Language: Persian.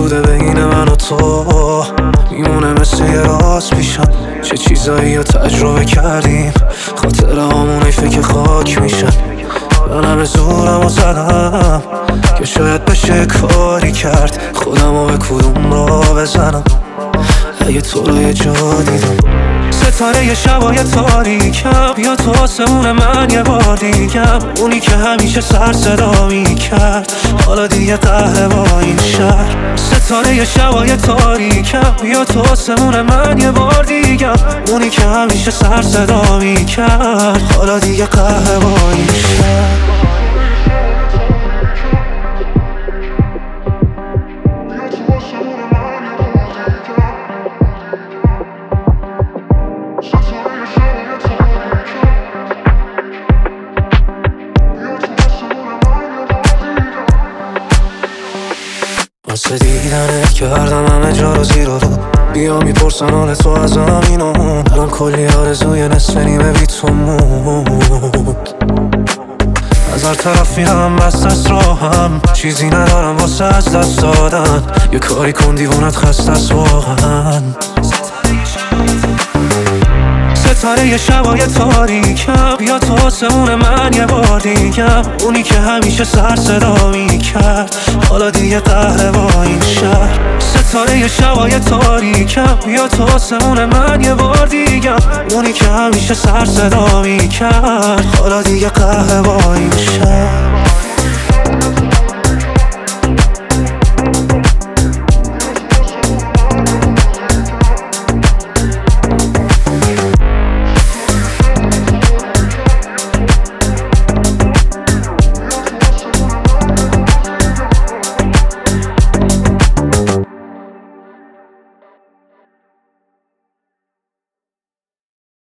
بوده بین من و تو، میمونه مثل یه راست پیشم. چه چیزایی رو تجربه کردیم، خاطره هامون ای فکر خاک میشن. من همه زورم و زدم که شاید بشه کاری کرد، خودم رو به کدوم را بزنم اگه تو رو یه جا دیدم. ستاره شبای تاریکم، بیا تو آسمون من یه بار دیگم. اونی که همیشه سر صدا میکرد حالا دیگه قهره با این شهر. ستاره شبای تاریکم، بیا تو آسمون من یه بار دیگم. اونی که همیشه سر صدا میکرد حالا دیگه قهره با این شهر. واسه دیدنت کردم همه جا رو زیر و رو، بیا میپرسن حال تو از همینمون. الان کلی آرزوی نصف نیمه بی تو موند. از هر طرفی هم بست است راهم، چیزی ندارم واسه از دست دادن. یه کاری کن دیوونت خسته است واقعا. ستاره شبای تاریکم، بیا تو آسمون من یه بار دیگم. اونی که همیشه سر صدا میکرد حالا دیگه قهره با این شهر. ستاره شبای تاریکم، بیا تو آسمون من یه بار دیگم. اونی که همیشه سر صدا میکرد حالا دیگه قهره با این شهر.